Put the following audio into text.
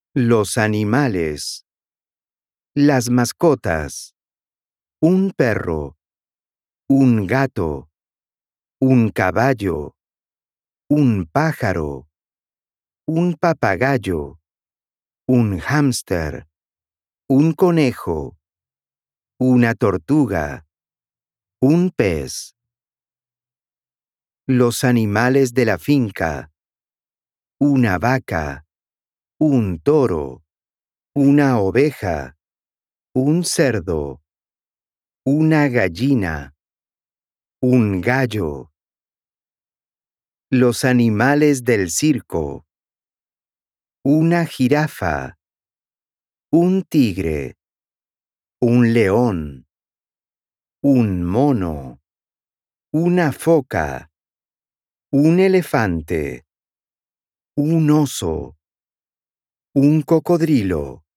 Los animales. Las mascotas. Un perro. Un gato. Un caballo. Un pájaro. Un papagayo. Un hámster. Un conejo. Una tortuga. Un pez. Los animales de la finca. Una vaca. Un toro. Una oveja. Un cerdo. Una gallina. Un gallo. Los animales del circo. Una jirafa. Un tigre. Un león. Un mono. Una foca. Un elefante. Un oso. Un cocodrilo.